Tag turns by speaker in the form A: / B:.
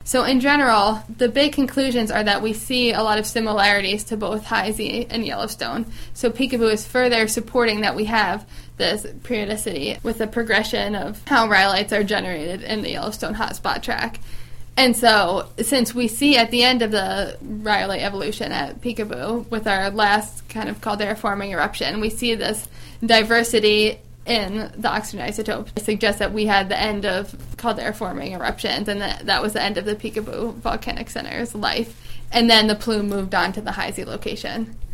A: So in general, the big conclusions are that we see a lot of similarities to both Heisey and Yellowstone. So Peekaboo is further supporting that we have this periodicity with the progression of how rhyolites are generated in the Yellowstone hotspot track. And so, since we see at the end of the rhyolite evolution at Peekaboo, with our last kind of caldera-forming eruption, we see this diversity in the oxygen isotope. It suggests that we had the end of caldera-forming eruptions, and that was the end of the Peekaboo Volcanic Center's life. And then the plume moved on to the Heisey location.